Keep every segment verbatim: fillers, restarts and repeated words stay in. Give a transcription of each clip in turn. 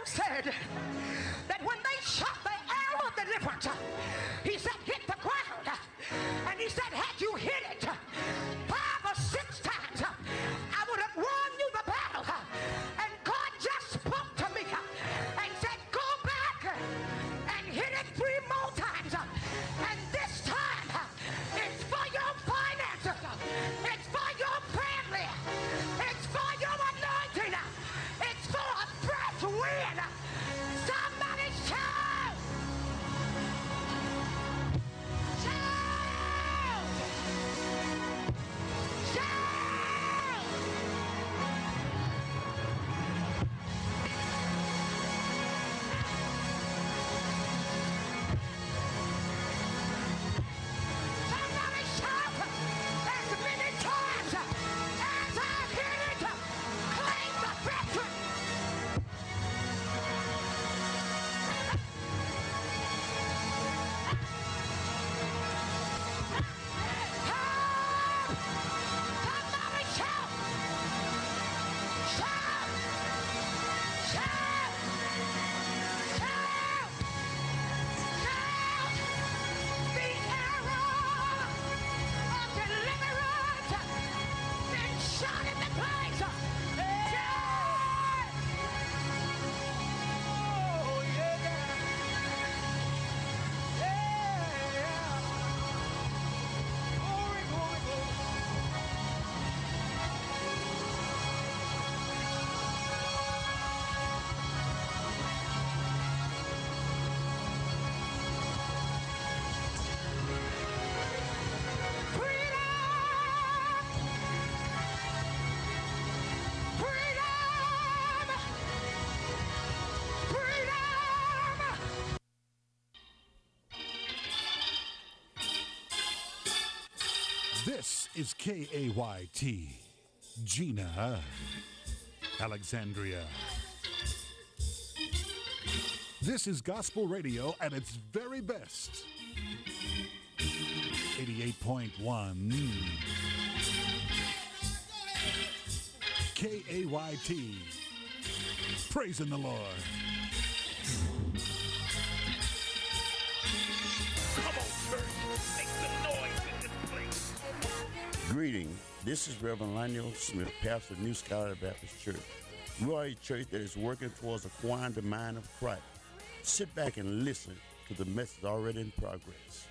said that when they shot the arrow of deliverance, he said, hit the ground. And he said, had you hit it five or six times, I would have won you the battle. And God just spoke to me and said, go back and hit it three more times. And this time, it's for your finances. It's for your family. It's for your anointing. It's for a fresh wind. Somebody shout! Shout! Shout! Somebody shout as many times as I hear it. Claim the victory. Somebody shout! Shout! Shout! Shout! Shout! The arrow of deliverance been shot in the place. Shout! Oh, yeah. Yeah. Glory, glory, glory. This is K A Y T, Gina, Alexandria. This is gospel radio at its very best. eighty-eight point one K A Y T, praising the Lord. Come on, church. Make some noise in this place. Greeting. This is Reverend Lionel Smith, pastor of New Scholar Baptist Church. We are a church that is working towards acquiring the mind of Christ. Sit back and listen to the message already in progress.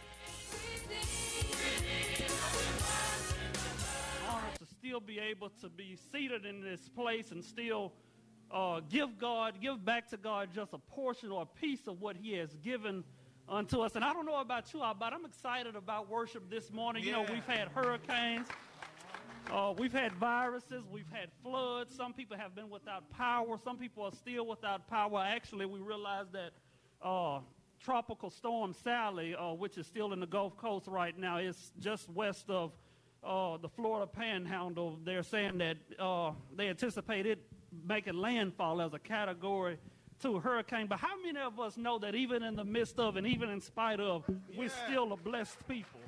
Honor to still be able to be seated in this place and still uh, give God, give back to God just a portion or a piece of what He has given unto us. And I don't know about you all, but I'm excited about worship this morning. You know, we've had hurricanes, uh, we've had viruses, we've had floods. Some people have been without power. Some people are still without power. Actually, we realized that uh, Tropical Storm Sally, uh, which is still in the Gulf Coast right now, is just west of uh, the Florida Panhandle. They're saying that uh, they anticipate it making landfall as a category two hurricane. But how many of us know that even in the midst of and even in spite of, we're still a blessed people?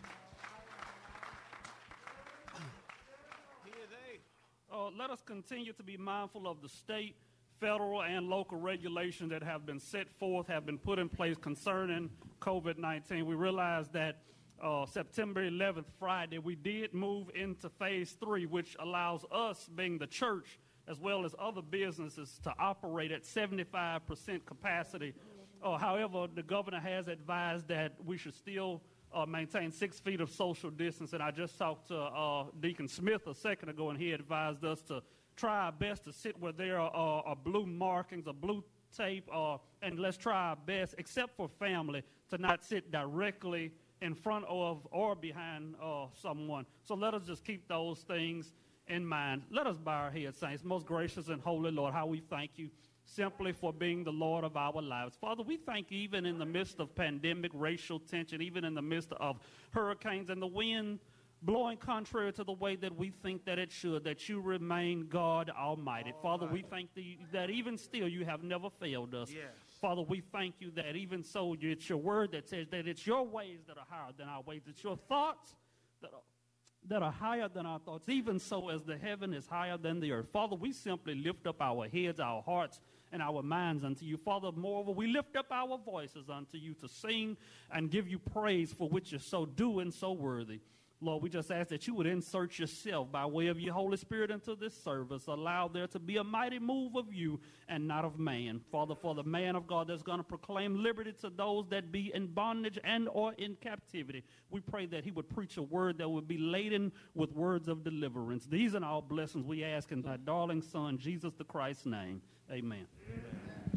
Uh, let us continue to be mindful of the state, federal, and local regulations that have been set forth, have been put in place concerning COVID nineteen. We realize that uh, September eleventh, Friday, we did move into phase three, which allows us, being the church, as well as other businesses, to operate at seventy-five percent capacity. Uh, however, the governor has advised that we should still uh, maintain six feet of social distance. And I just talked to uh, Deacon Smith a second ago, and he advised us to try our best to sit where there are, uh, are blue markings, or blue tape, uh, and let's try our best, except for family, to not sit directly in front of or behind uh, someone. So let us just keep those things in mind. Let us bow our heads, saints. Most gracious and holy Lord, how we thank you simply for being the Lord of our lives. Father, we thank you even in the midst of pandemic, racial tension, even in the midst of hurricanes and the wind blowing contrary to the way that we think that it should, that you remain God Almighty. All Father, right. we thank thee that even still you have never failed us. Yes. Father, we thank you that even so it's your word that says that it's your ways that are higher than our ways. It's your thoughts that are that are higher than our thoughts, even so as the heaven is higher than the earth. Father, we simply lift up our heads, our hearts, and our minds unto you. Father, moreover, we lift up our voices unto you to sing and give you praise for which you're so due and so worthy. Lord, we just ask that you would insert yourself by way of your Holy Spirit into this service. Allow there to be a mighty move of you and not of man. Father, for the man of God that's going to proclaim liberty to those that be in bondage and or in captivity, we pray that he would preach a word that would be laden with words of deliverance. These are all blessings we ask in thy darling Son, Jesus the Christ's name. Amen. Amen.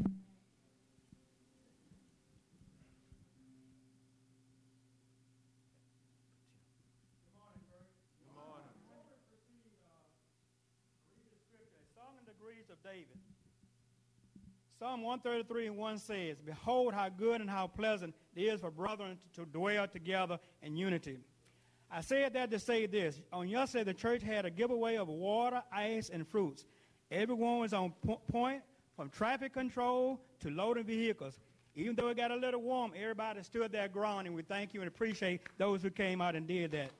Of David. Psalm one thirty-three and one says, behold how good and how pleasant it is for brethren to, to dwell together in unity. I said that to say this. On yesterday, the church had a giveaway of water, ice, and fruits. Everyone was on po- point, from traffic control to loading vehicles. Even though it got a little warm, everybody stood their ground, and we thank you and appreciate those who came out and did that.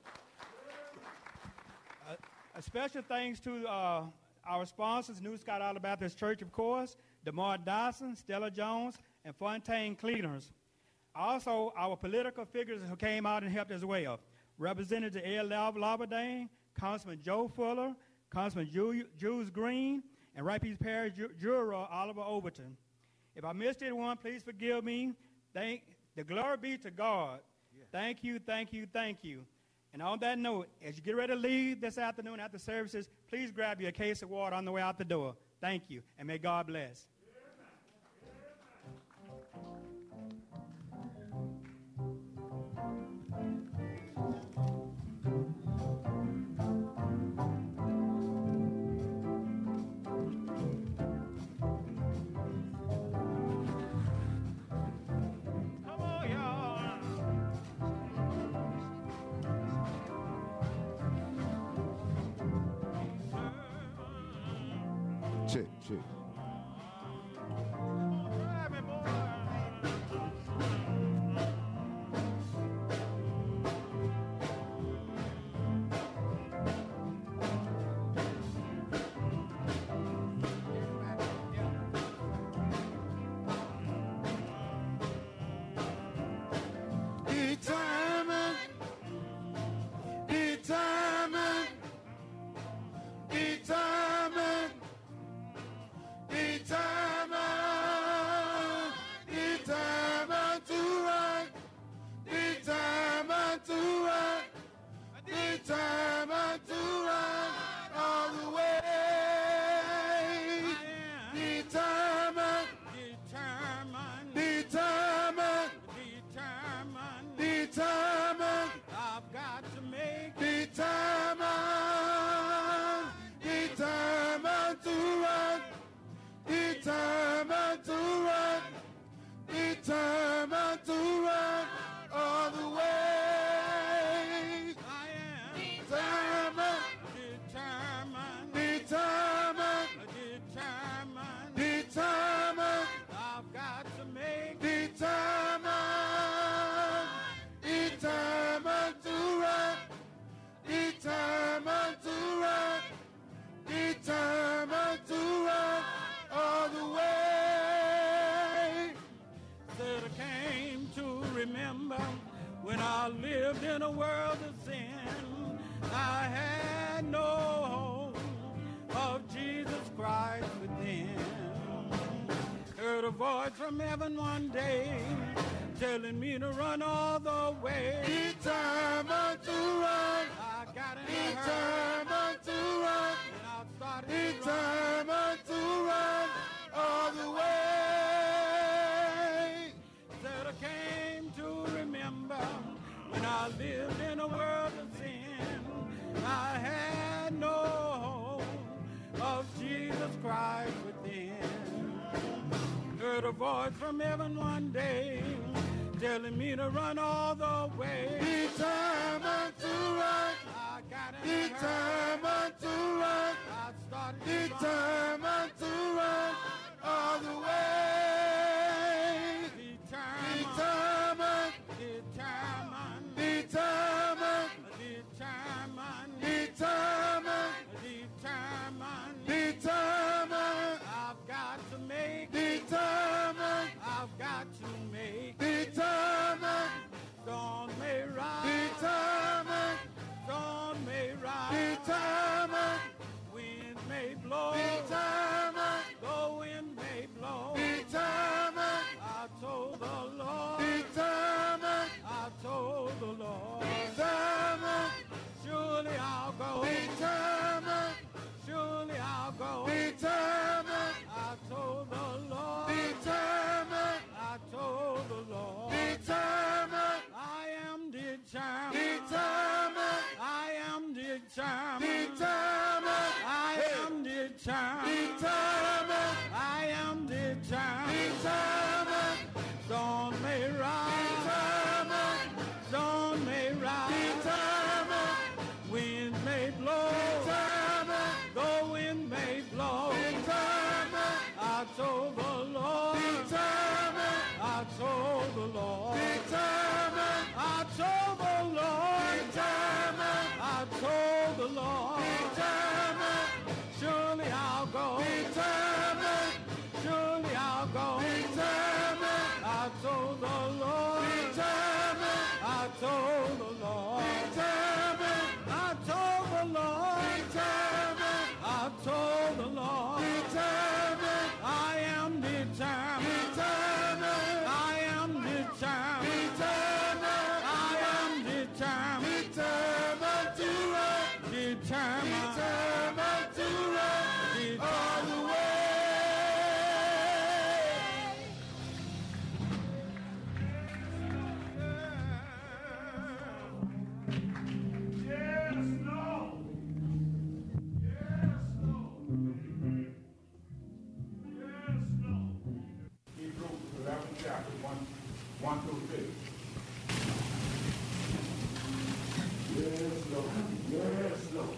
Uh, a special thanks to uh, our sponsors, New Scott Island Baptist Church, of course, DeMar Dawson, Stella Jones, and Fontaine Cleaners. Also, our political figures who came out and helped as well. Representative Ed Labadane, Councilman Joe Fuller, Councilman Ju- Jules Green, and Right Peace Parish Ju- Juror Oliver Overton. If I missed anyone, please forgive me. Thank the glory be to God. Yeah. Thank you, thank you, thank you. And on that note, as you get ready to leave this afternoon after services, please grab you a case of water on the way out the door. Thank you, and may God bless. Check, check. Determined, determined, determined. Determined, determined to run, determined to run, determined to run all the way. Determined, determined, determined, determined, determined. I've got to make determined, determined to run. Determined to run, determined to run all the way. I am determined, determined, determined, determined, determined. I've got to make determined, determined to run, determined to run, determined to run. All the way that I came to remember when I lived in a world of sin. I had no hope of Jesus Christ within. Heard a voice from heaven one day telling me to run all the way. Determined to run. I got it. Determined to run. And I started determined to run all the way. Said I came to remember when I lived in a world of sin. I had no hope of Jesus Christ within. Heard a voice from heaven one day telling me to run all the way. Determined to run. I got it. Determined to run. I started determined to run all the way. Determined. Determined. Determined. Determined. Determined. Determined. Determined. Determined. I've got to make determined. Determined. I am determined. Determined. Storm may rise. Determined. Storm may rise. Determined. Wind may blow. Determined. The wind may blow. Determined. I told the Lord. Determined. I told the Lord. Determined. I told the Lord. Determined. I told the Lord. Determined. Surely I'll go. Determined. Surely I'll go. Determined. I told the Lord. Determined. I told the Lord. Determined. I told the Lord. Determined. I told the Lord. Determined. I am determined. Determined. I am determined. Determined. I am determined. Determined to run. Determined. Determined to run all the way. Yes, no. Yes, no. Yes, no. Hebrews eleventh chapter, one, one through six. Yes, Lord. Yes, Lord.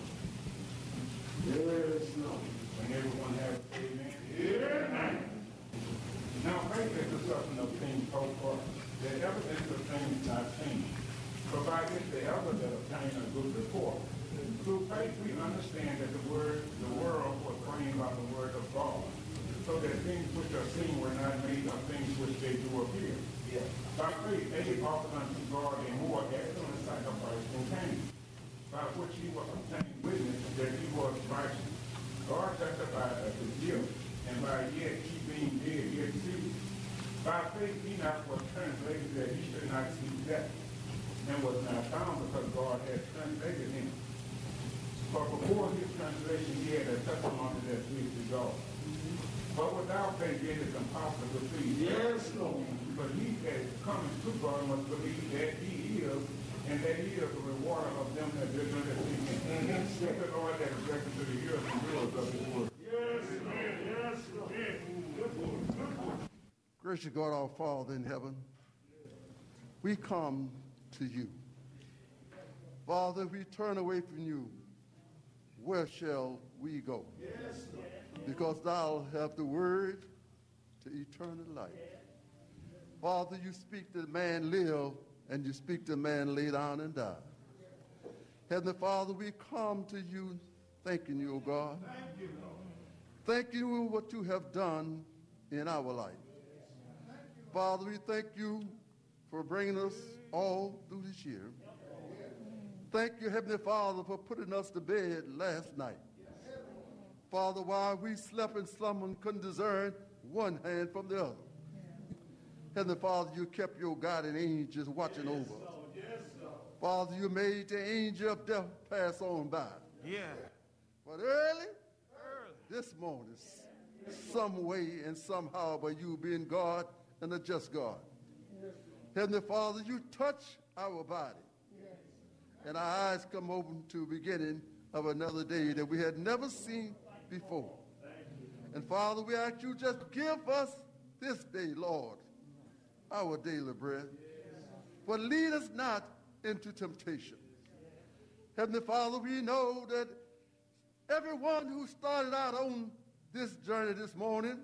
Yes, Lord. And everyone has amen. Amen. Now faith is the substance of things hoped for, the evidence of things not seen. Provided the evidence obtain a good report. Through faith we understand that the word, the world was framed by the word of God, so that things which are seen were not made of things which they do appear. Yeah. By faith Abel offered unto God a more excellent sacrifice than Cain, by which he was obtained witness that he was righteous. God testified of his guilt, and by yet he being dead yet see. By faith Enoch was translated that he should not see death, and was not found because God had translated him. For before his translation he had a testimony that pleased to God. But without faith it is impossible to please. Yes, Lord. But he that cometh to God must believe that he is, and that he is the rewarder of them that diligently seek him. Thank the Lord that is reckoned to the ears and doers of his word. Yes, Lord. Yes, Lord. Good word. Good word. Gracious God, our Father in heaven, we come to you. Father, if we turn away from you, where shall we go? Yes, because thou have the word to eternal life. Father, you speak that man live, and you speak that man lay down and die. Heavenly Father, we come to you thanking you, O God. Thank you, Lord. Thank you for what you have done in our life. Father, we thank you for bringing us all through this year. Thank you, Heavenly Father, for putting us to bed last night. Father, while we slept in slumber and couldn't discern one hand from the other. Heavenly Father, you kept your guardian angels watching over us. Father, you made the angel of death pass on by. Yeah. But early, early, this morning, some way and somehow, by you being God and a just God. Heavenly Father, you touch our body. And our eyes come open to the beginning of another day that we had never seen before. And Father, we ask you just give us this day, Lord, our daily bread. But lead us not into temptation. Heavenly Father, we know that everyone who started out on this journey this morning,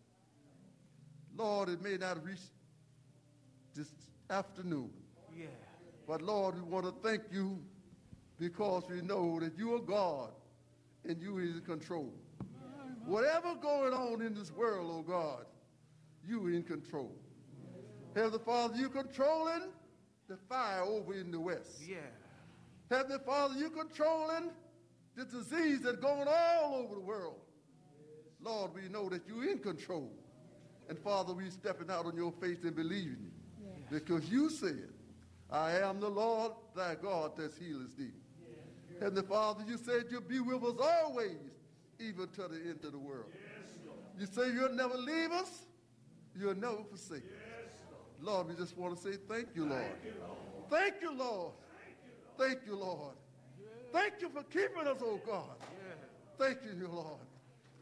Lord, it may not reach this afternoon. Yeah. But Lord, we want to thank you because we know that you are God and you are in control. Whatever going on in this world, oh God, you are in control. Heavenly Father, you're controlling the fire over in the west. Yeah. Heavenly Father, you're controlling the disease that's going all over the world. Lord, we know that you're in control. And Father, we're stepping out on your faith and believing you. Yeah. Because you said, I am the Lord thy God that healeth thee. Yes. Heavenly Father, you said you'll be with us always, even to the end of the world. Yes, you say you'll never leave us, you'll never forsake us. Yes, Lord. Lord, we just want to say thank you, Lord. Thank you, Lord. Thank you, Lord. Thank you, Lord. Yes. Thank you for keeping us, oh God. Yes. Thank you, Lord.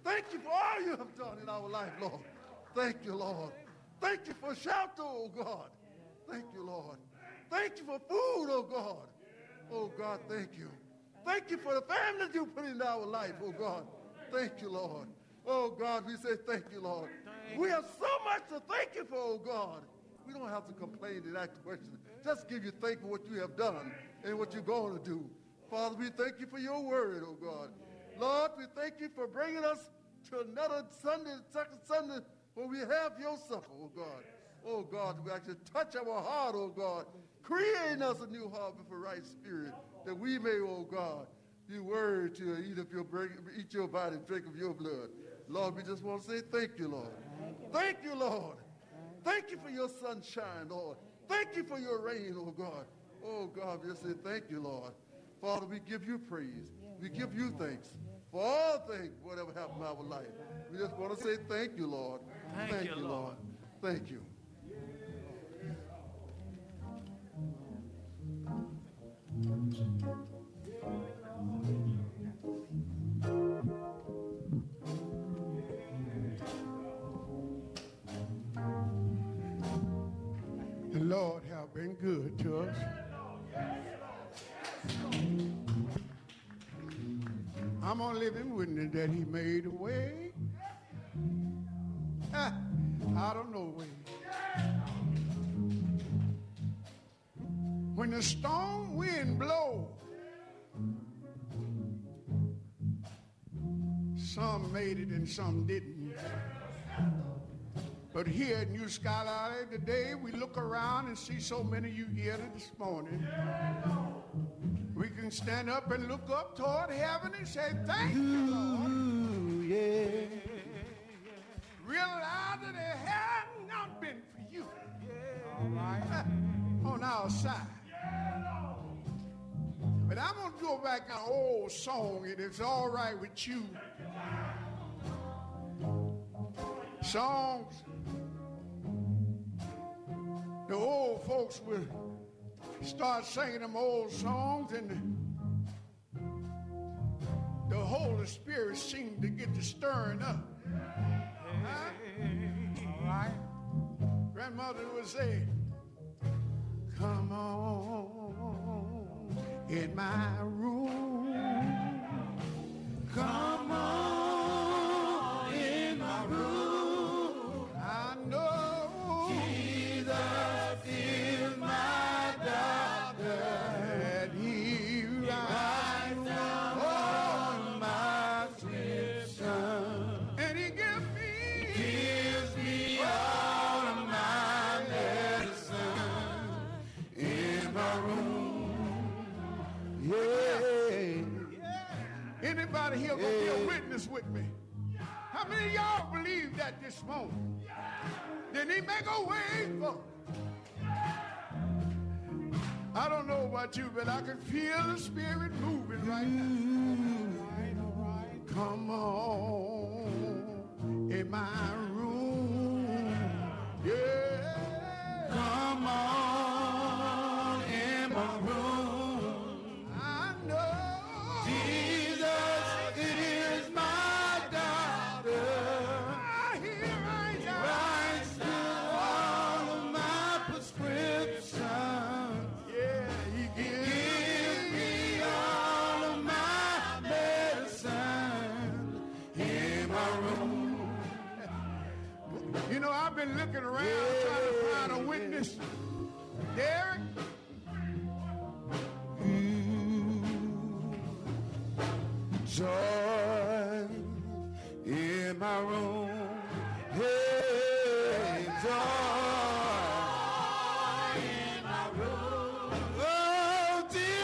Thank you for all you have done in our life, Lord. Thank you, Lord. Thank you for shelter, oh God. Thank you, Lord. Thank you for food, oh God. Oh God, thank you. Thank you for the families you put into our life, oh God. Thank you, Lord. Oh God, we say thank you, Lord. We have so much to thank you for, oh God. We don't have to complain and ask questions. Just give you thank for what you have done and what you're going to do. Father, we thank you for your word, oh God. Lord, we thank you for bringing us to another Sunday, second Sunday, when we have your supper, oh God. Oh God, we actually touch our heart, oh God. Create in us a new heart with a right spirit, that we may, oh God, be worthy to eat of your break, eat your body, drink of your blood. Lord, we just want to say thank you, Lord. Thank you, Lord. Thank you for your sunshine, Lord. Thank you for your rain, oh God. Oh God, we just say thank you, Lord. Father, we give you praise. We give you thanks for all things, whatever happened in our life. We just want to say thank you, Lord. Thank, thank you, you, Lord. Thank you. The Lord have been good to us. I'm a living witness that he made a way ah, out of no way. When the storm wind blows, some made it and some didn't. But here at New Skyline today, we look around and see so many of you here this morning. We can stand up and look up toward heaven and say, thank you, Lord. Yeah. Realize that it had not been for you. All right. On our side. But I'm going to go back to an old song, and it's all right with you. Songs, the old folks will start singing them old songs, and the, the Holy Spirit seemed to get to stirring up. Huh? All right. Grandmother would say, come on in my room. Come on in my room. I know Jesus is my doctor, and he writes down all my prescriptions, and he gives me, gives me all of my medicine in my room. Yeah. Anybody here gonna be a witness with me? How many of y'all believe that this morning? Did he make a way for? I don't know about you, but I can feel the Spirit moving right now. All right, all right. Come on in my room. Yeah. Come on in my room. I know Jesus is my doctor. I hear right now. Writes down all of my prescriptions. Yeah, he gives, gives me all of my medicine in my room. You know, I've been looking around yeah. trying to find a witness. Derek? Joy in my room. Hey, joy in my room. Oh,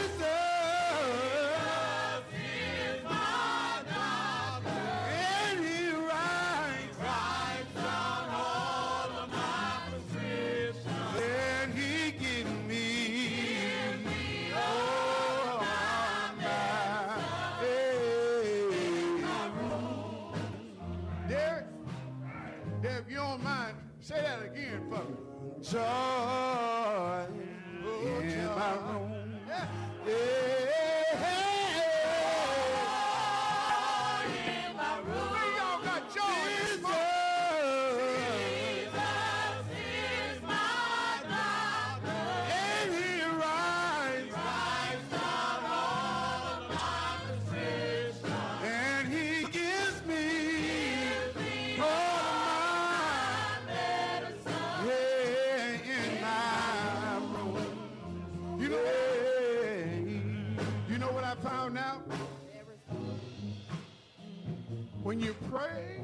Jesus is my doctor, and he writes, writes down all of my prescriptions, and he gives me, gives me all of my Derek, Derek, if you don't mind, say that again for me. Joy oh, in joy. My room. Yeah. Yeah. In my room. Where y'all when you pray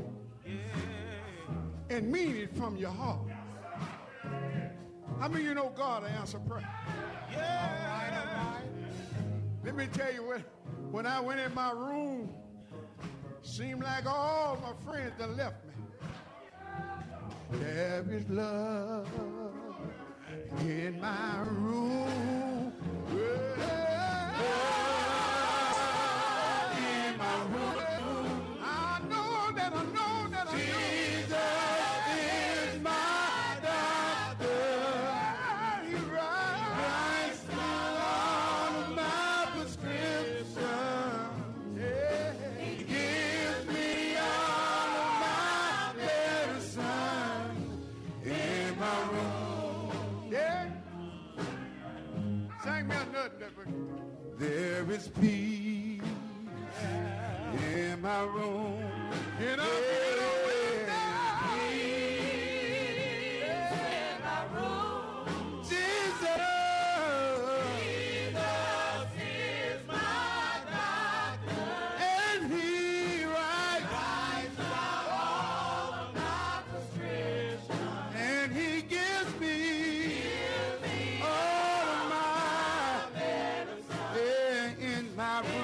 and mean it from your heart. How many of you know God will answer prayer? Yeah. All right, all right. Let me tell you what, when I went in my room, seemed like all my friends done left me. There is love in my room. Yeah. In my room. I know that I know that I know. Jesus is my doctor. He writes all of my prescription. Yeah. He gives me all of my medicine in my room. Yeah. Sing me another. There is peace in my room. Get up, get up, get up. Peace in my room. Jesus. Jesus is my doctor. And he writes, writes out all of my prescription. And he gives me, gives me all of my medicine yeah, in my room.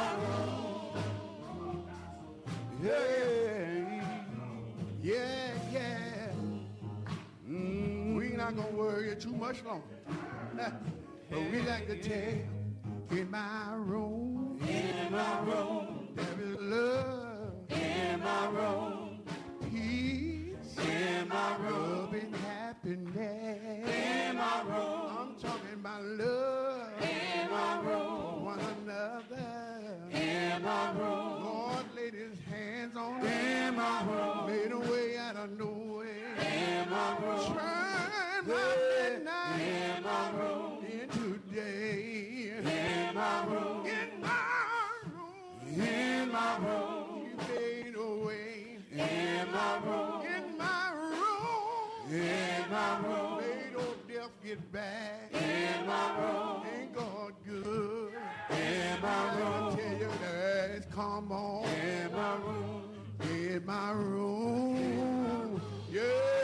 Yeah, yeah, yeah. Mm, we not gonna worry too much longer. But we like to tell in my room, in my room, there is love in my room, peace in my room, love and happiness in my room. I'm talking about love in my room, one another in my room. Lord laid his hands on me in my room, made a way out of no way in my room, turned my midnight in my room into day in my room, in my room, in my room. He made a way in my room, in my room, in my room. Made old death get back in my room. Ain't God good in my room? I tell you that, come on in my room, in my room, yeah.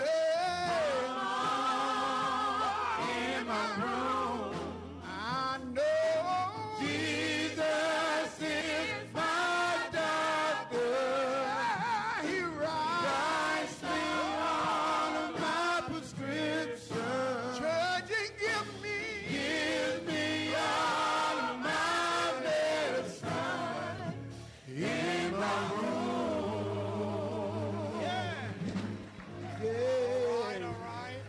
In my room, I know Jesus is my doctor. He writes me all of my prescriptions. Church, he give me, give me all of my medicine in my room. Yeah. Yeah. All right, all right.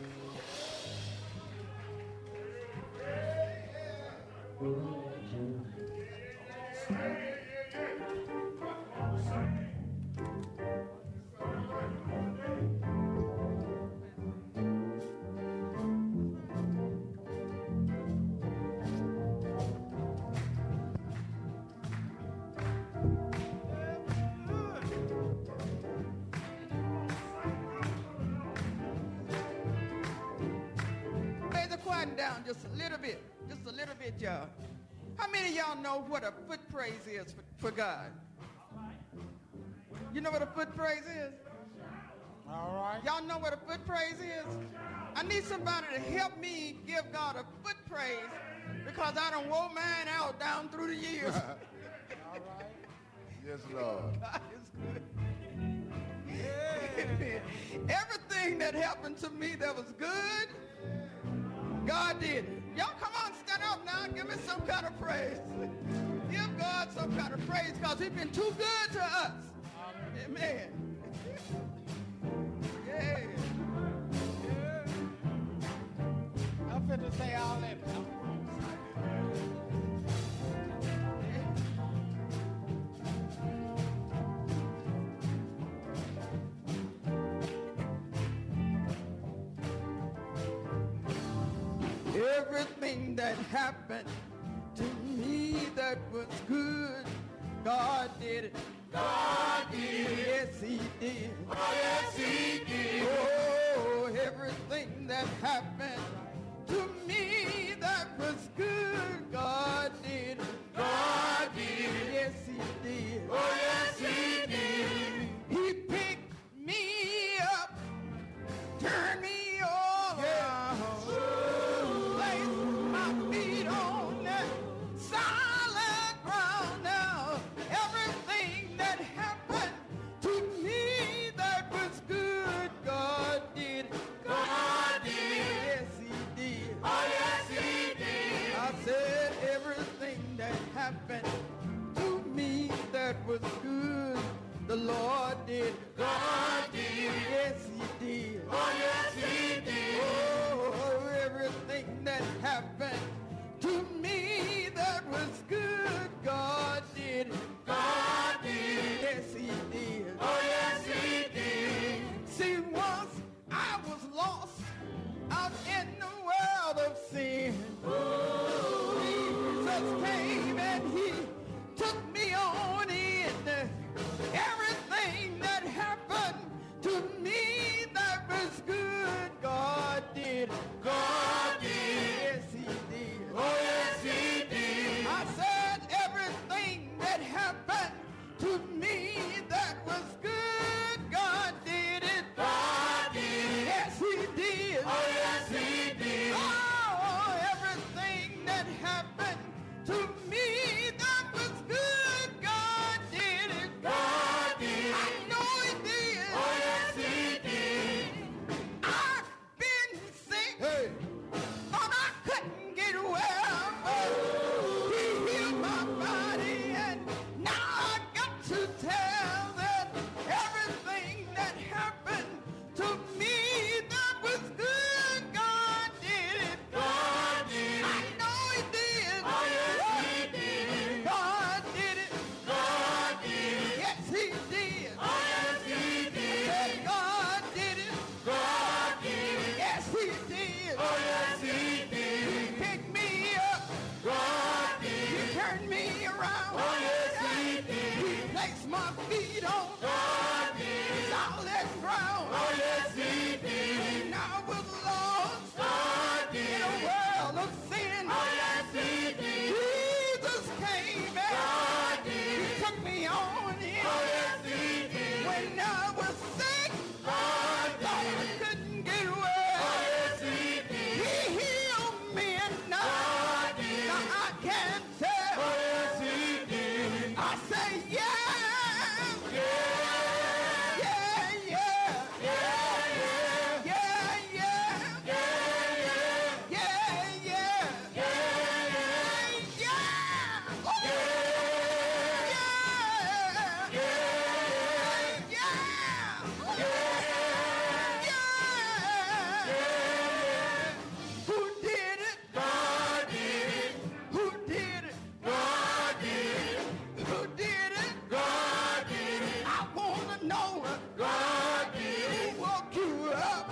Raise the quiet down just a little bit. Just a little bit, y'all. How many of y'all know what a foot praise is for, for God? You know what a foot praise is? All right. Y'all know what a foot praise is? I need somebody to help me give God a foot praise because I done wore mine out down through the years. All right. Yes, Lord. God is good. Amen. Everything that happened to me that was good, God did it. Y'all come on, stand up now and give me some kind of praise. Give God some kind of praise because he's been too good to us. Amen. Yeah. Yeah. I'm finna say all that. Everything that happened to me that was good, God did it. God did it. Yes, he did. Oh, yes, he did. Oh, everything that happened to me that was good, God did it. God did it. Yes, he did. Oh, yes, he did. out in the world of sin. Jesus came and he took me on in. Everything that happened to me that was good, God did. God did. Yes, he did. Oh, yes, he did. I said everything that happened to me that was good, God did it. God did it. Yes, he did. Oh, yes, he did. Oh, everything that happened to me that was good, God did it. God did it. I know he did. Oh, yes, he did. I've been sick. Hey. Thought I couldn't get well. Oh, he healed my body, and now I got to tell that everything that happened to me that was good, God did it. God did it. I know he did. Oh, yes, he did. God did it. God did it. Yes, he did. Oh, yes, he did. Said God did it. God did it. Yes, he did. Oh, yes, he did. He picked me up. God did it. He turned me around. Oh, yes, he did. He placed my feet on God did. Solid ground. Oh, yes, he did. And I was lost. God did. In a world of sin. Oh, yes, he did. Jesus came and God did. He took me on in. Oh, yes, he did. When I was sick, God thought I couldn't get well. Oh, yes, he did. He healed me and now, God did. Now I can tell. Oh, yes, he did. I say yeah. Yeah. Yeah, yeah. Yeah, yeah. Yeah, yeah. Yeah, yeah. Yeah, yeah. Yeah, yeah. Yeah. Oh, yeah. Yeah. Yeah. Yeah. Yeah. Who did it? God did it. Who did it? God did it. Who did it? God did it. I wanna know it. God did it. Who woke you up?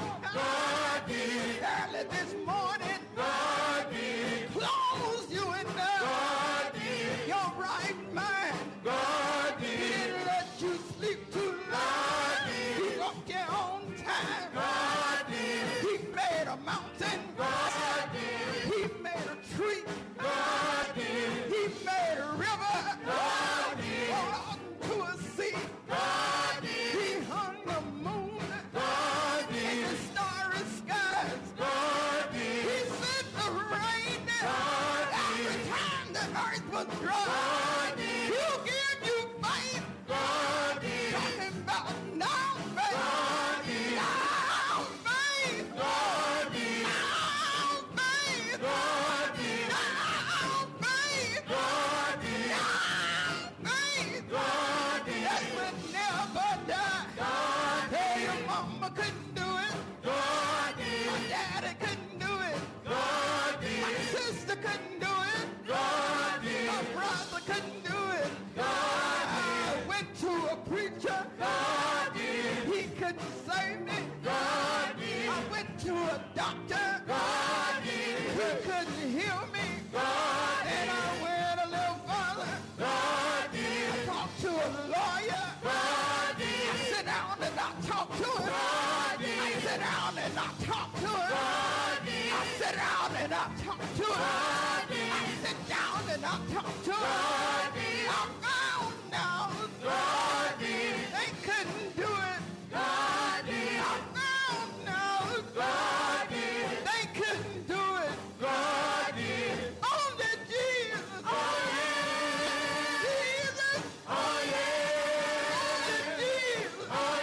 God did it. Early this morning. God did it. Closed you in there. God did it. Your right mind. God did it. He didn't let you sleep too long. God did it. He woke you on time. God did it. He made a mountain. God did it. He made a tree. God did it. He made a river. God did it. Or out to a sea. God did it. He hung the moon. God did it. In the starry skies. God did it. He sent the rain. God did it. Every time the earth was dry. God did it. He'll give you faith. God did it. Talking about now faith. God did it. Now faith. God did it. Now faith. God did it. Now faith. God did it. Now faith. God did it. That would never die. God did it. Hey, your mama couldn't do it. God did it. My daddy couldn't do it. God did it. My sister couldn't do it. God did it. My brother couldn't do it. God did it. I went to a preacher. God did it. He couldn't save me. God did it. I went to a doctor. God did it. He couldn't heal me. God did it. And I went a little further. God did it. I talked to a lawyer. God did it. I sit down and I talk to him. God did it. I sit down and I talk to him. God did it. I sit down and I talk to him. God did it. I sit down and I talk to him. God did it. I found out. God did it. They couldn't do it. God did it. I found out. God did it. They couldn't do it. God did it. Only Jesus. Oh, yeah. Jesus. Oh, yeah. Only Jesus. Oh,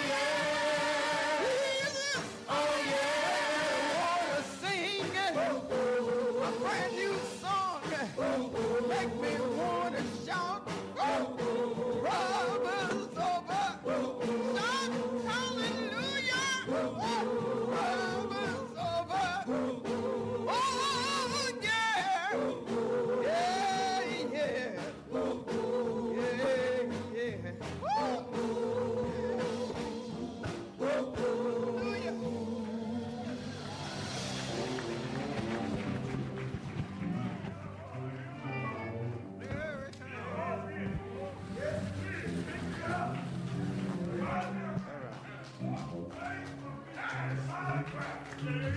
yeah. Jesus. Oh, yeah. I wanna sing a brand new song. Make me wanna shout.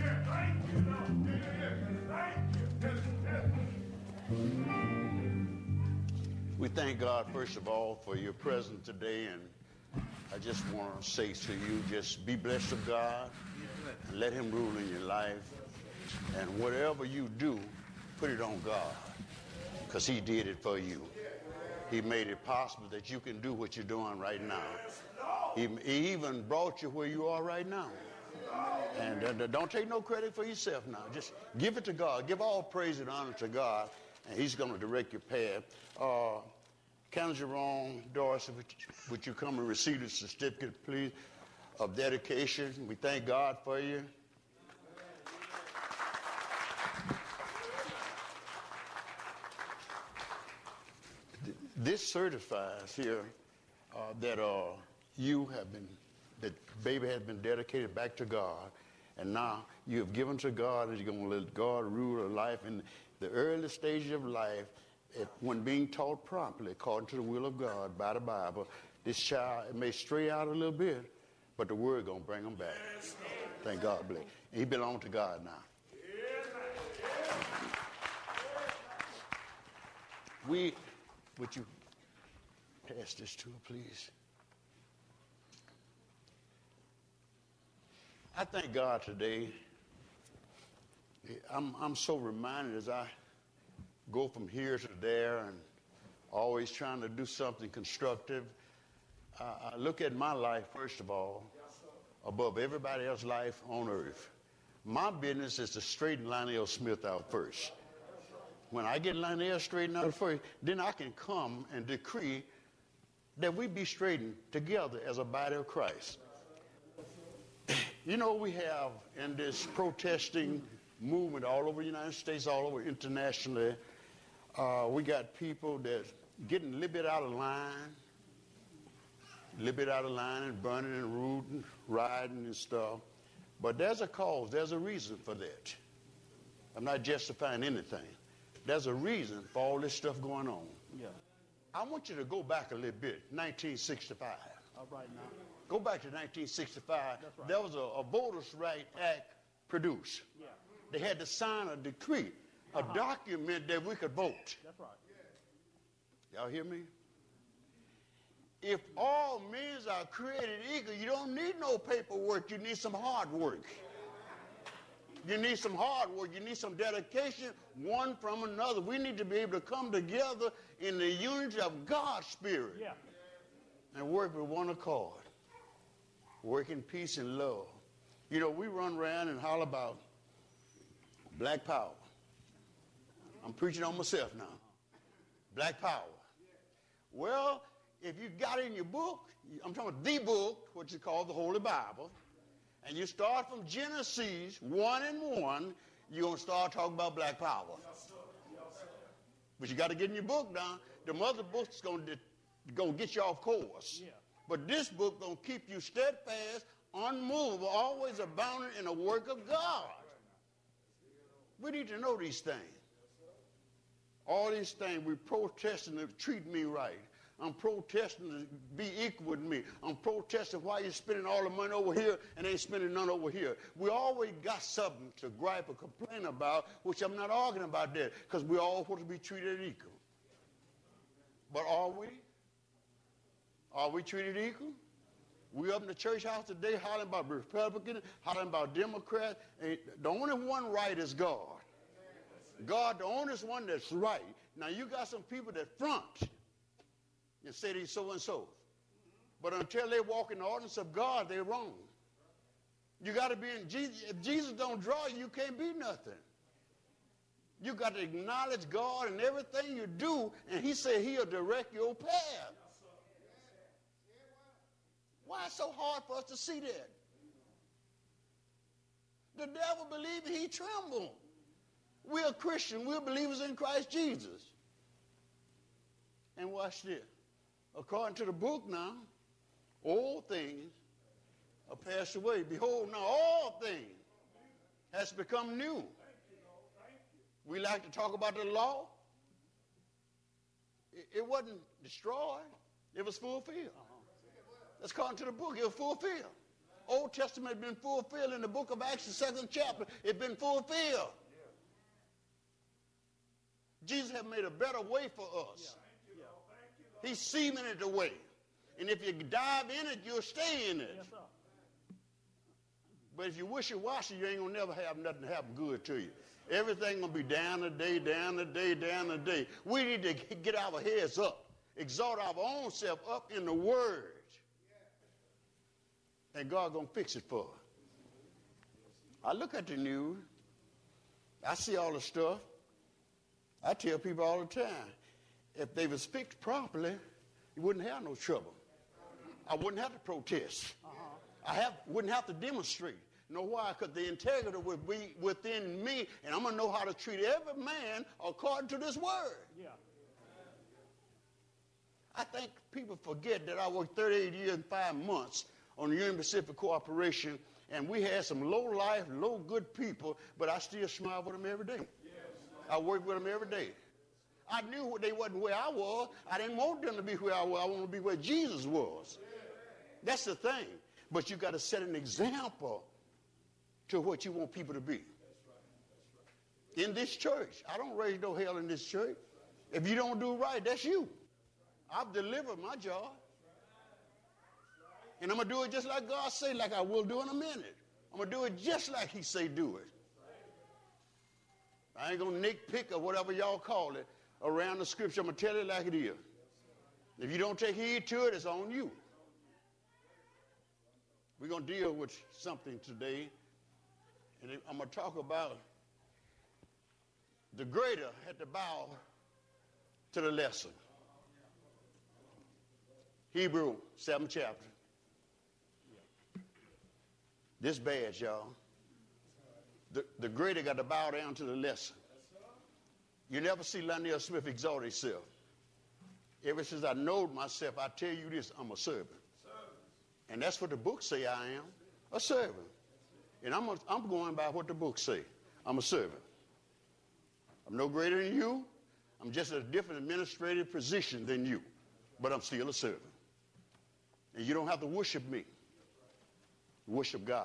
We thank God, first of all, for your presence today, and I just want to say to you, just be blessed of God, and let him rule in your life, and whatever you do, put it on God, because he did it for you. He made it possible that you can do what you're doing right now. He, he even brought you where you are right now. And uh, don't take no credit for yourself now. Just give it to God. Give all praise and honor to God, and he's going to direct your path. Uh, Count Jerome, Doris, would you, would you come and receive the certificate, please, of dedication? We thank God for you. This certifies here uh, that uh, you have been, that baby has been dedicated back to God, and now you have given to God, and you're going to let God rule your life in the early stage of life. It, when being taught properly, according to the will of God, by the Bible, this child it may stray out a little bit, but the word going to bring him back. Thank God, bless. And he belongs to God now. We, would you pass this to her, please? I thank God today. I'm, I'm so reminded as I go from here to there and always trying to do something constructive. Uh, I look at my life, first of all, above everybody else's life on earth. My business is to straighten Lionel Smith out first. When I get Lionel straightened out first, then I can come and decree that we be straightened together as a body of Christ. You know, we have in this protesting movement all over the United States, all over internationally, Uh, we got people that getting a little bit out of line, a little bit out of line and burning and rooting, riding and stuff. But there's a cause, there's a reason for that. I'm not justifying anything. There's a reason for all this stuff going on. Yeah. I want you to go back a little bit, nineteen sixty-five. All right now. Go back to nineteen sixty-five. That's right. There was a, a Voters' Right Act produced. Yeah. They had to sign a decree. A uh-huh. document that we could vote. That's right. Y'all hear me? If all men are created equal, you don't need no paperwork. You need some hard work. You need some hard work. You need some dedication, one from another. We need to be able to come together in the unity of God's Spirit. Yeah. And work with one accord. Work in peace and love. You know, we run around and holler about black power. I'm preaching on myself now. Black power. Well, if you got it in your book, I'm talking about the book, which is called the Holy Bible, and you start from Genesis one and one, you're going to start talking about black power. But you got to get in your book now. The mother book's going to going to get you off course. Yeah. But this book going to keep you steadfast, unmovable, always abounding in the work of God. We need to know these things. All these things, we're protesting to treat me right. I'm protesting to be equal with me. I'm protesting why you're spending all the money over here and ain't spending none over here. We always got something to gripe or complain about, which I'm not arguing about that, because we all want to be treated equal. But are we? Are we treated equal? We up in the church house today hollering about Republicans, hollering about Democrats. And the only one right is God. God, the only one that's right. Now, you got some people that front and say they're so-and-so. But until they walk in the ordinance of God, they're wrong. You got to be in Jesus. If Jesus don't draw you, you can't be nothing. You got to acknowledge God in everything you do, and he said he'll direct your path. Why it's so hard for us to see that? The devil believed he trembled. We're Christians. We're believers in Christ Jesus. And watch this. According to the book now, all things are passed away. Behold, now all things has become new. We like to talk about the law. It, it wasn't destroyed. It was fulfilled. That's according to the book. It was fulfilled. Old Testament has been fulfilled in the book of Acts, the second chapter. It's been fulfilled. Jesus has made a better way for us. He's cemented the way. And if you dive in it, you'll stay in it. Yes, sir. But if you wishy-washy, you ain't going to never have nothing happen good to you. Everything going to be down a day, down a day, down a day. We need to get our heads up. Exalt our own self up in the Word. And God going to fix it for us. I look at the news. I see all the stuff. I tell people all the time, if they was fixed properly, you wouldn't have no trouble. I wouldn't have to protest. I have, wouldn't have to demonstrate. You know why? Because the integrity would be within me, and I'm going to know how to treat every man according to this word. Yeah. I think people forget that I worked thirty-eight years and five months on the Union Pacific Corporation, and we had some low-life, low-good people, but I still smile with them every day. I work with them every day. I knew they wasn't where I was. I didn't want them to be where I was. I want to be where Jesus was. That's the thing. But you got to set an example to what you want people to be. In this church. I don't raise no hell in this church. If you don't do right, that's you. I've delivered my job. And I'm going to do it just like God say, like I will do in a minute. I'm going to do it just like he say do it. I ain't going to nitpick or whatever y'all call it around the scripture. I'm going to tell it like it is. If you don't take heed to it, it's on you. We're going to deal with something today, and I'm going to talk about the greater had to bow to the lesser. Hebrew, seventh chapter. This badge, y'all. The, the greater got to bow down to the lesser. You never see Lionel Smith exalt himself. Ever since I know myself, I tell you this, I'm a servant. And that's what the book say I am, a servant. And I'm, a, I'm going by what the book say. I'm a servant. I'm no greater than you. I'm just a different administrative position than you. But I'm still a servant. And you don't have to worship me. Worship God.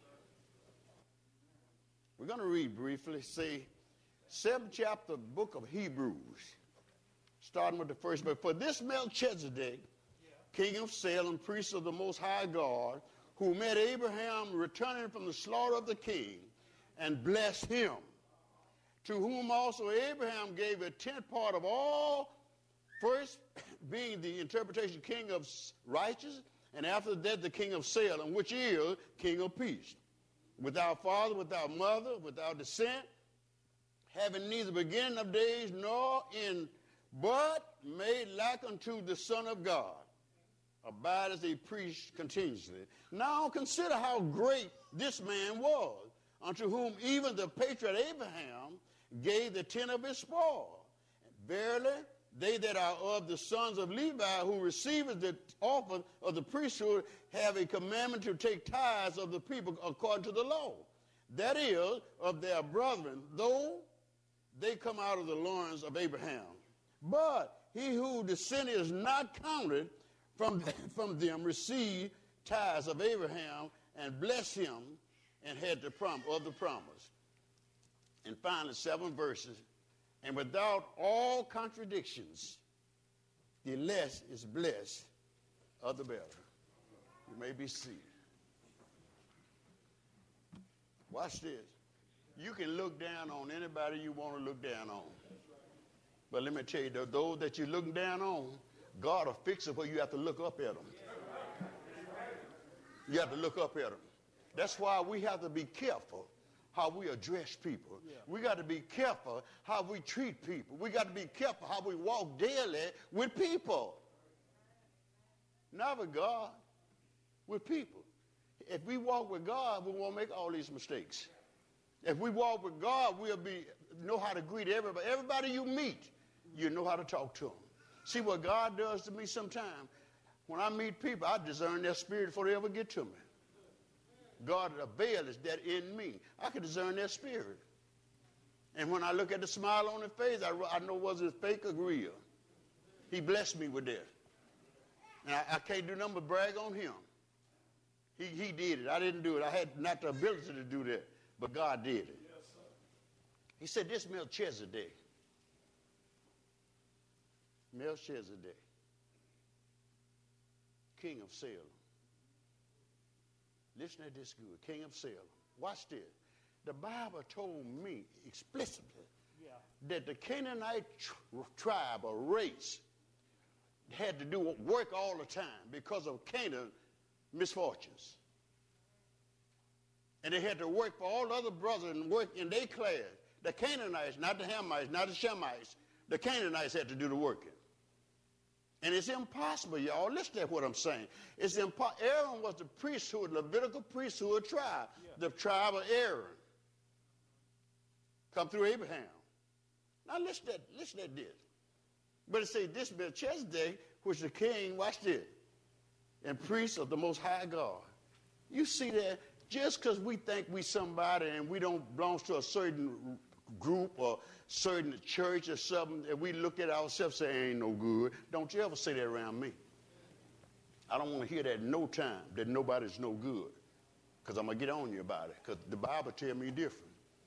We're going to read briefly, say, seventh chapter book of Hebrews, starting with the first verse. For this Melchizedek, king of Salem, priest of the Most High God, who met Abraham returning from the slaughter of the king, and blessed him, to whom also Abraham gave a tenth part of all, first being the interpretation king of righteousness, and after that the king of Salem, which is king of peace. Without father, without mother, without descent, having neither beginning of days nor end, but made like unto the Son of God, abide as a priest continuously. Now consider how great this man was, unto whom even the patriarch Abraham gave the tenth of his spoil. Verily, they that are of the sons of Levi, who receiveth the offer of the priesthood, have a commandment to take tithes of the people according to the law. That is, of their brethren, though they come out of the loins of Abraham. But he who descended is not counted from, from them, received tithes of Abraham, and blessed him, and had the prom- of the promise. And finally, seven verses. And without all contradictions, the less is blessed of the better. You may be seated. Watch this. You can look down on anybody you want to look down on. But let me tell you, those that you're looking down on, God will fix it where you have to look up at them. You have to look up at them. That's why we have to be careful how we address people. Yeah. We got to be careful how we treat people. We got to be careful how we walk daily with people. Not with God, with people. If we walk with God, we won't make all these mistakes. If we walk with God, we'll be know how to greet everybody. Everybody you meet, you know how to talk to them. See what God does to me sometimes? When I meet people, I discern their spirit before they ever get to me. God avails that in me. I can discern their spirit. And when I look at the smile on their face, I, I know was it fake or real. He blessed me with that. And I, I can't do nothing but brag on him. He, he did it. I didn't do it. I had not the ability to do that, but God did it. Yes, sir. He said, this Melchizedek, Melchizedek, king of Salem. Listen to this good, king of Salem. Watch this. The Bible told me explicitly Yeah. that the Canaanite tr- tribe or race had to do work all the time because of Canaan misfortunes. And they had to work for all the other brothers and work in their class. The Canaanites, not the Hamites, not the Shemites, the Canaanites had to do the working. And it's impossible, y'all. Listen to what I'm saying. It's impo- Aaron was the priesthood, Levitical priesthood tribe, yeah. the tribe of Aaron. Come through Abraham. Now listen to, listen to this. But it says this Melchizedek, which the king, watch this, and priest of the Most High God. You see that just because we think we somebody and we don't belong to a certain group or certain church or something, and we look at ourselves and say, ain't no good. Don't you ever say that around me. I don't want to hear that no time, that nobody's no good, because I'm going to get on you about it, because the Bible tells me different.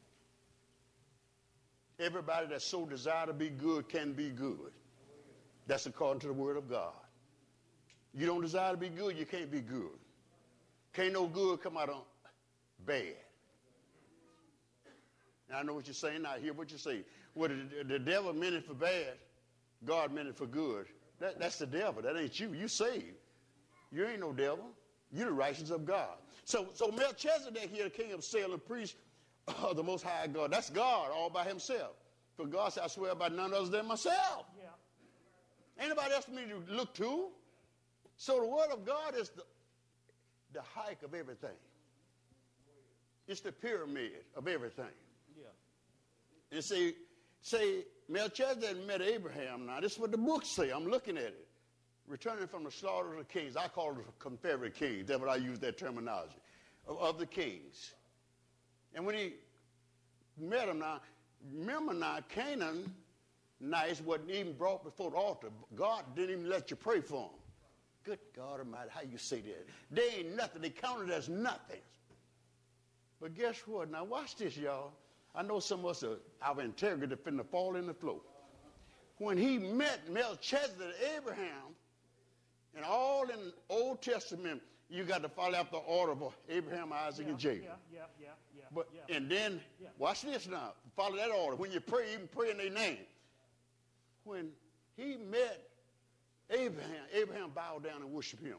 Everybody that so desire to be good can be good. That's according to the word of God. You don't desire to be good, you can't be good. Can't no good come out of bad. Now, I know what you're saying. Now, I hear what you say. Well, the, the devil meant it for bad. God meant it for good. That, that's the devil. That ain't you. You saved. You ain't no devil. You're the righteousness of God. So, so Melchizedek here, the king of Salem, priest of the Most High God. That's God all by himself. For God said, I swear by none other than myself. Yeah. Anybody else for me to look to? So the word of God is the, the height of everything. It's the pyramid of everything. Yeah. And say, say Melchizedek met Abraham. Now, this is what the books say. I'm looking at it. Returning from the slaughter of the kings. I call it the Confederate kings. That's what I use that terminology. Of, of the kings. And when he met him now, remember now, Canaan, nice, wasn't even brought before the altar. God didn't even let you pray for him. Good God Almighty, how you say that? They ain't nothing. They counted as nothing. But guess what? Now watch this, y'all. I know some of us are, our integrity finna fall in the floor. When he met Melchizedek, Abraham, and all in the Old Testament, you got to follow after the order of Abraham, Isaac, yeah, and Jacob. Yeah, yeah, yeah, yeah. But, yeah. And then, yeah. watch this now. Follow that order. When you pray, even pray in their name. When he met Abraham, Abraham bowed down and worshiped him.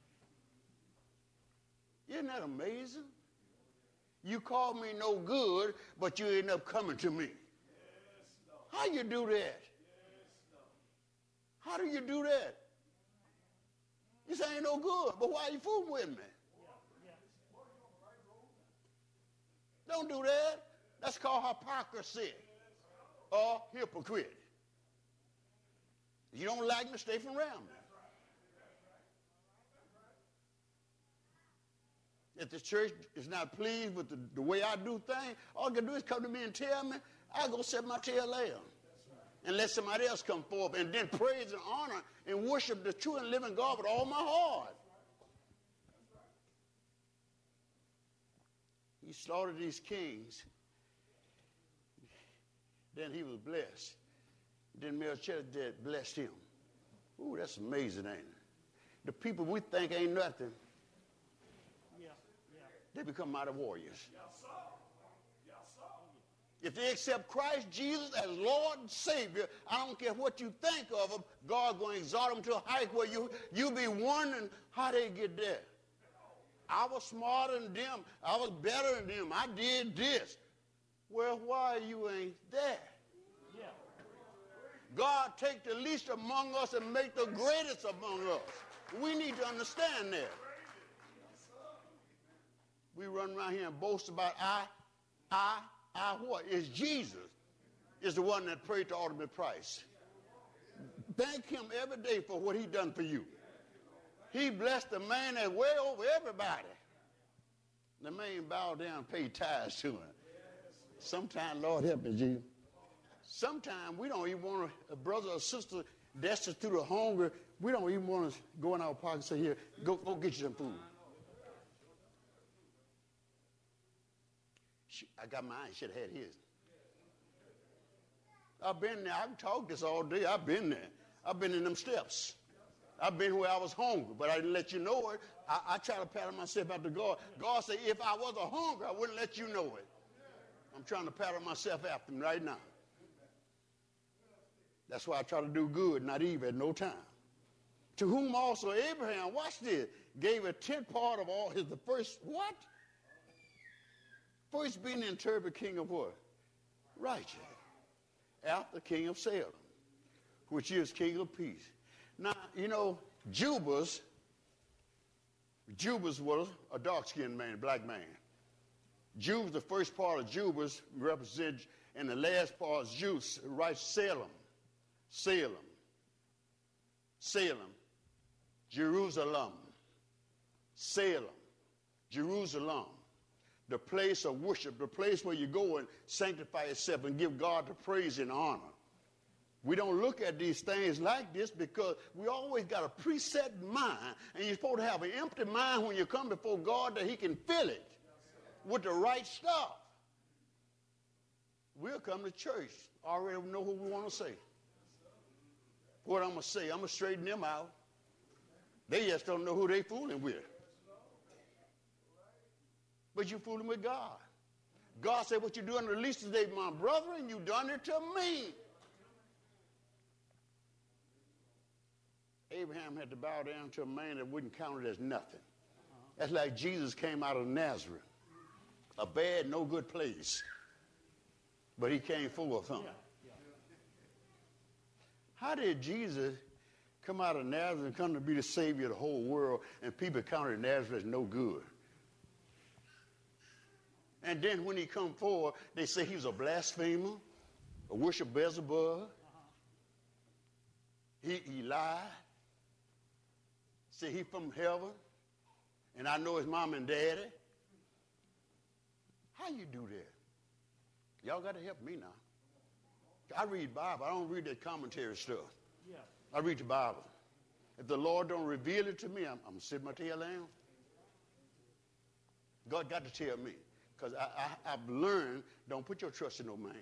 Isn't that amazing? You call me no good, but you end up coming to me. Yes, how you do that? Yes, how do you do that? You say ain't no good, but why are you fooling with me? Yeah, yeah. Don't do that. That's called hypocrisy or hypocrite. You don't like me, stay from around me. If the church is not pleased with the, the way I do things, all you got to do is come to me and tell me, I go set my tail down. And let somebody else come forward and then praise and honor and worship the true and living God with all my heart. He slaughtered these kings. Then he was blessed. Then Melchizedek blessed him. Ooh, that's amazing, ain't it? The people we think ain't nothing, yeah, yeah. they become mighty warriors. Yes, sir. Yes, sir. If they accept Christ Jesus as Lord and Savior, I don't care what you think of them, God's going to exalt them to a height where you, you be wondering how they get there. I was smarter than them. I was better than them. I did this. Well, why you ain't there? Yeah. God take the least among us and make the greatest among us. We need to understand that. We run around here and boast about I, I, I what? It's Jesus is the one that paid the ultimate price. Thank him every day for what he done for you. He blessed the man that's way over everybody. The man bowed down and paid tithes to him. Sometimes, Lord help me, Jesus. Sometimes we don't even want to, a brother or sister destitute or hungry, we don't even want to go in our pocket and say, here, go, go get you some food. I got mine. Should have had his. I've been there. I've talked this all day. I've been there. I've been in them steps. I've been where I was hungry, but I didn't let you know it. I, I try to pattern myself after God. God said, if I was a hungry, I wouldn't let you know it. I'm trying to pattern myself after him right now. That's why I try to do good, not evil at no time. To whom also Abraham, watch this, gave a tenth part of all his, the first, what? First being the interpreted king of what? Righteous. After king of Salem, which is king of peace. Now, you know, Jubas, Jubas was a dark-skinned man, black man. Jubas, the first part of Jubas represents, and the last part is Jews, right? Salem, Salem, Salem, Jerusalem, Salem, Jerusalem. The place of worship, the place where you go and sanctify yourself and give God the praise and honor. We don't look at these things like this because we always got a preset mind, and you're supposed to have an empty mind when you come before God that he can fill it with the right stuff. We'll come to church, already know what we want to say. What I'm going to say, I'm going to straighten them out. They just don't know who they fooling with. But you're fooling with God. God said, what you do unto the least today, my brother, and you done it to me. Abraham had to bow down to a man that wouldn't count it as nothing. That's like Jesus came out of Nazareth, a bad, no good place. But he came full of something. How did Jesus come out of Nazareth and come to be the Savior of the whole world, and people counted Nazareth as no good? And then when he come forward, they say he was a blasphemer, a worship Beelzebub. He, he lied. Say he from heaven, and I know his mom and daddy. How you do that? Y'all got to help me now. I read Bible. I don't read that commentary stuff. Yeah. I read the Bible. If the Lord don't reveal it to me, I'm, I'm going to sit my tail down. God got to tell me. Because I, I, I've learned, don't put your trust in no man.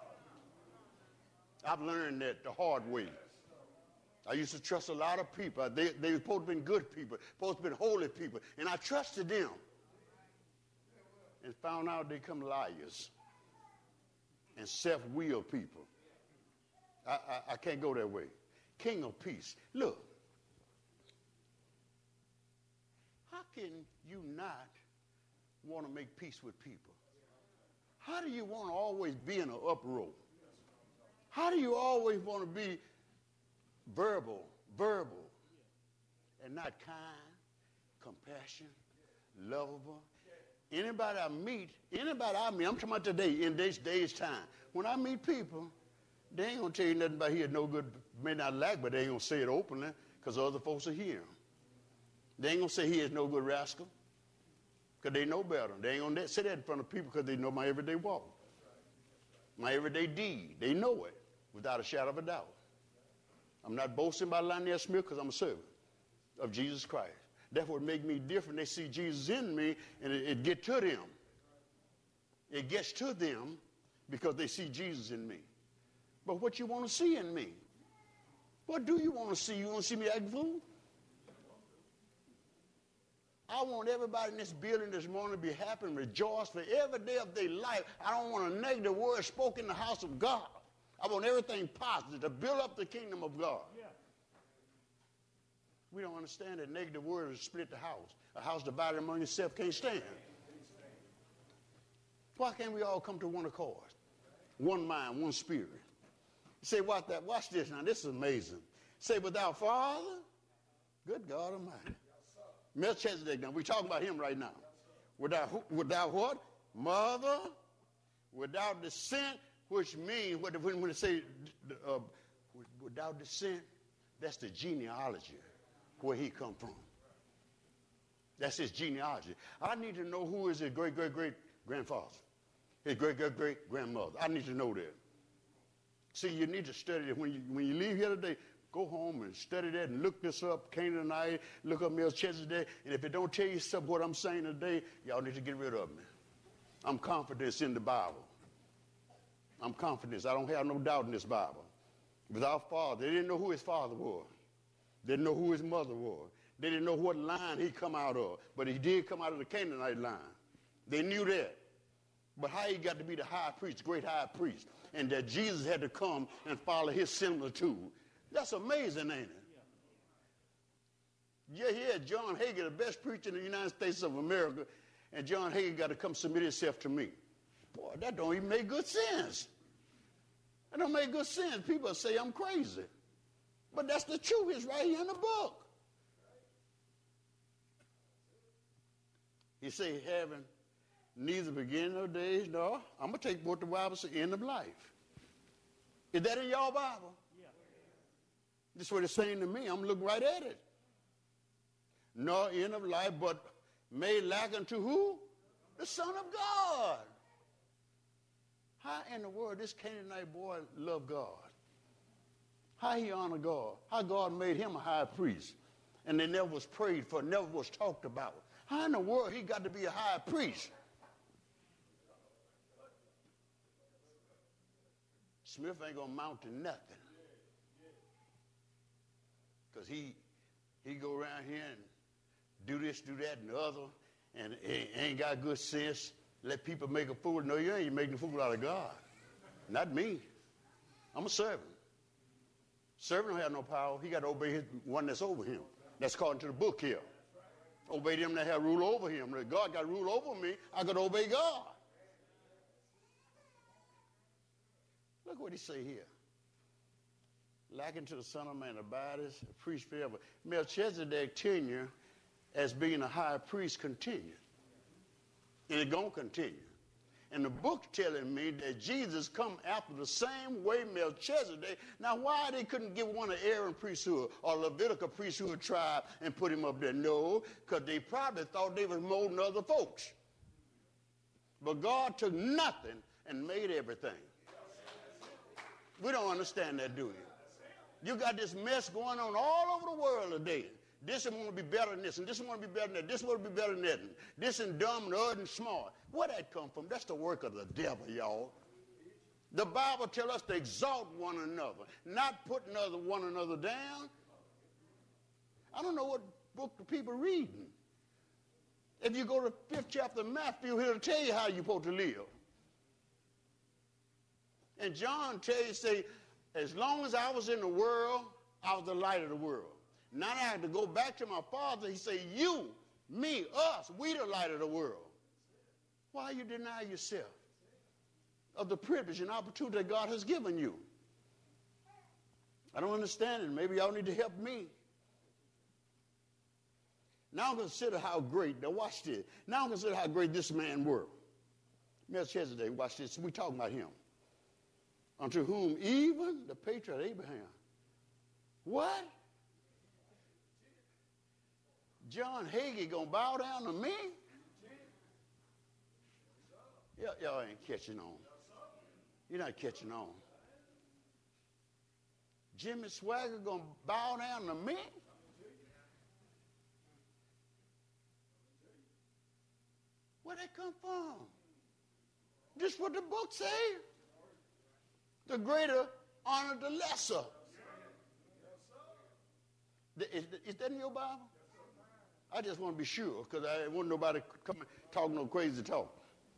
I've learned that the hard way. I used to trust a lot of people. They, they were supposed to be good people, supposed to be holy people. And I trusted them. And found out they come liars and self-willed people. I, I, I can't go that way. King of peace. Look. How can you not want to make peace with people? How do you want to always be in an uproar? How do you always want to be verbal, verbal, and not kind, compassion, lovable? Anybody I meet, anybody I meet, I'm talking about today, in this day's time, when I meet people, they ain't going to tell you nothing about he had no good, may not like, but they ain't going to say it openly because other folks are hearing. They ain't going to say he is no good rascal. Because they know better. They ain't going to say that in front of people because they know my everyday walk. My everyday deed. They know it without a shadow of a doubt. I'm not boasting about Lionel Smith because I'm a servant of Jesus Christ. That's what makes me different. They see Jesus in me and it, it gets to them. It gets to them because they see Jesus in me. But what you want to see in me? What do you want to see? You want to see me act fool? I want everybody in this building this morning to be happy and rejoice for every day of their life. I don't want a negative word spoken in the house of God. I want everything positive to build up the kingdom of God. Yeah. We don't understand that negative words split the house. A house divided among itself can't stand. Why can't we all come to one accord? One mind, one spirit. Say, watch that. Watch this now. This is amazing. Say, without Father, good God Almighty. Melchizedek, now we're talking about him right now. Without, without what? Mother, without descent, which means, when they say uh, without descent, that's the genealogy, where he come from. That's his genealogy. I need to know who is his great-great-great-grandfather, his great-great-great-grandmother. I need to know that. See, you need to study it. When you, when you leave here today, go home and study that and look this up, Canaanite, look up Melchizedek, and if it don't tell you something what I'm saying today, y'all need to get rid of me. I'm confident in the Bible. I'm confident. I don't have no doubt in this Bible. With our father, they didn't know who his father was. They didn't know who his mother was. They didn't know what line he come out of. But he did come out of the Canaanite line. They knew that. But how he got to be the high priest, great high priest, and that Jesus had to come and follow his similitude. That's amazing, ain't it? Yeah, yeah, John Hagee, the best preacher in the United States of America, and John Hagee got to come submit himself to me. Boy, that don't even make good sense. That don't make good sense. People say I'm crazy. But that's the truth. It's right here in the book. He say, having neither beginning of days, nor, I'm going to take what the Bible says, end of life. Is that in your Bible? Yeah. This is what it's saying to me. I'm looking right at it. Nor end of life, but made like unto who? The Son of God. How in the world this Canaanite boy loved God? How he honored God? How God made him a high priest? And they never was prayed for, never was talked about. How in the world he got to be a high priest? Smith ain't going to amount to nothing. Because he, he go around here and do this, do that, and the other, and ain't got good sense. Let people make a fool. No, you ain't making a fool out of God. Not me. I'm a servant. Servant don't have no power. He got to obey his one that's over him. That's according to the book here. Obey them that have rule over him. If God got rule over me, I got to obey God. Look what he say here. Likened to the Son of Man, abideth, a priest forever. Melchizedek's tenure as being a high priest continued. And it's going to continue. And the book telling me that Jesus come after the same way Melchizedek. Now, why they couldn't give one of Aaron priesthood or Levitical priesthood tribe and put him up there? No, because they probably thought they was more than other folks. But God took nothing and made everything. We don't understand that, do you? You got this mess going on all over the world today. This one want to be better than this, and this one want to be better than that. This want to be better than that. And this and dumb and other and smart. Where that come from? That's the work of the devil, y'all. The Bible tells us to exalt one another, not put another one another down. I don't know what book the people reading. If you go to the fifth chapter of Matthew, he'll tell you how you're supposed to live. And John tells you, say, as long as I was in the world, I was the light of the world. Now I have to go back to my Father. He say, you, me, us, we the light of the world. Why you deny yourself of the privilege and opportunity that God has given you? I don't understand it. Maybe y'all need to help me. Now consider how great, now watch this. Now consider how great this man were. Melchizedek, watch this. We're talking about him. Unto whom even the patriarch Abraham. What? John Hagee gonna bow down to me? Y'all, y'all ain't catching on. You're not catching on. Jimmy Swagger gonna bow down to me? Where'd that come from? This is what the book say. The greater honor the lesser. Is, is that in your Bible? I just want to be sure because I want nobody come talking no crazy talk.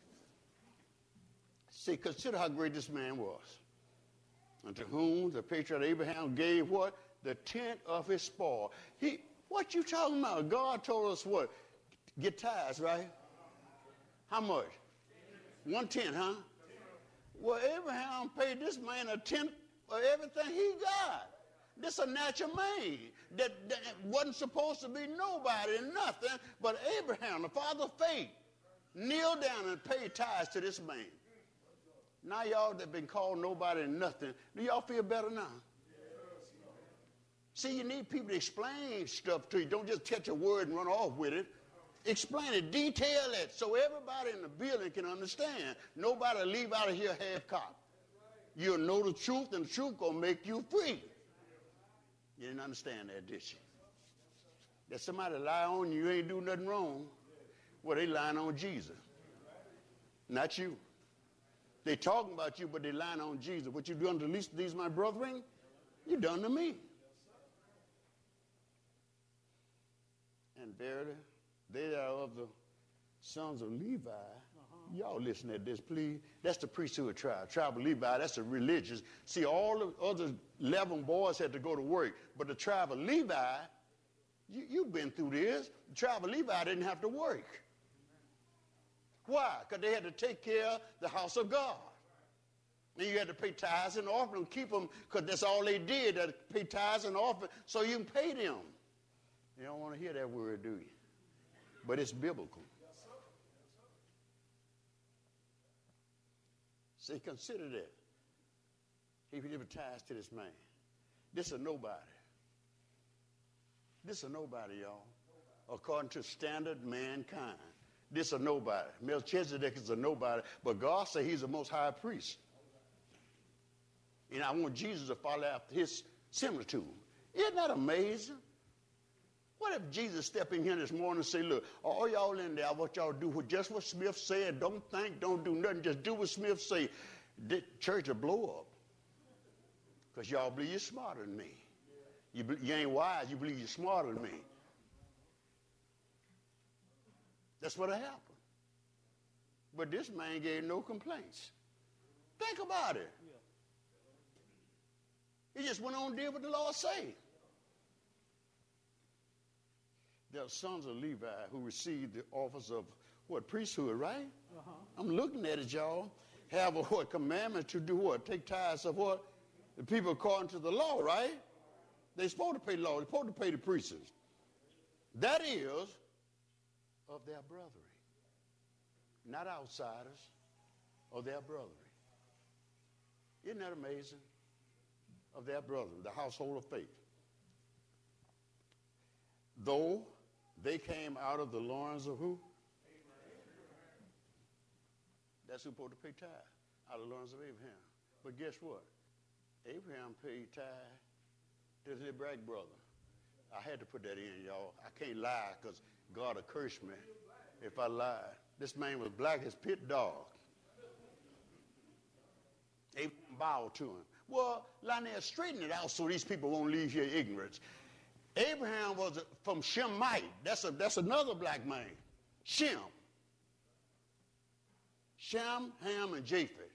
See, consider how great this man was. Unto whom the patriarch Abraham gave what? The tenth of his spoil. He, what you talking about? God told us what? Get tithes, right? How much? One tenth, huh? Well, Abraham paid this man a tenth of everything he got. This a natural man that, that wasn't supposed to be nobody and nothing, but Abraham, the father of faith, kneeled down and paid tithes to this man. Now y'all that been called nobody and nothing, do y'all feel better now? See, you need people to explain stuff to you. Don't just catch a word and run off with it. Explain it, detail it, so everybody in the building can understand. Nobody leave out of here half-cocked. You'll know the truth, and the truth gonna make you free. You didn't understand that, did you? That somebody lie on you, you ain't do nothing wrong. Well, they lying on Jesus. Not you. They talking about you, but they lying on Jesus. What you done to least of these, my brethren, you done to me. And verily, they that are of the sons of Levi, uh-huh. Y'all listen at this, please. That's the priesthood tribe. Tribe of Levi, that's the religious. See, all the other eleven boys had to go to work, but the tribe of Levi, you, you've been through this. The tribe of Levi didn't have to work. Why? Because they had to take care of the house of God. And you had to pay tithes and offering, keep them, because that's all they did, that pay tithes and offering, so you can pay them. You don't want to hear that word, do you? But it's biblical. See, consider that. He never ties to this man. This is nobody. This is nobody, y'all. According to standard mankind. This is nobody. Melchizedek is a nobody, but God said he's the most high priest. And I want Jesus to follow after his similitude. Isn't that amazing? What if Jesus stepped in here this morning and say, look, all y'all in there, I want y'all to do just what Smith said. Don't think, don't do nothing. Just do what Smith say. The church will blow up. Because y'all believe you're smarter than me. You, be, you ain't wise. You believe you're smarter than me. That's what happened. But this man gave no complaints. Think about it. He just went on and did what the Lord said. There are sons of Levi who received the office of, what, priesthood, right? Uh-huh. I'm looking at it, y'all. Have a, what, commandment to do what? Take tithes of what? The people according to the law, right? They're supposed to pay the law. They're supposed to pay the priests. That is of their brother. Not outsiders, of their brother. Isn't that amazing? Of their brother, the household of faith. Though they came out of the loins of who? That's who's supposed to pay tithe, out of the loins of Abraham. But guess what? Abraham paid tithe to his black brother. I had to put that in, y'all. I can't lie because God will curse me if I lied. This man was black as pit dog. Abraham bowed to him. Well, Lionel, straighten it out so these people won't leave here ignorance. Abraham was from Shemite. That's, a, that's another black man. Shem. Shem, Ham, and Japheth.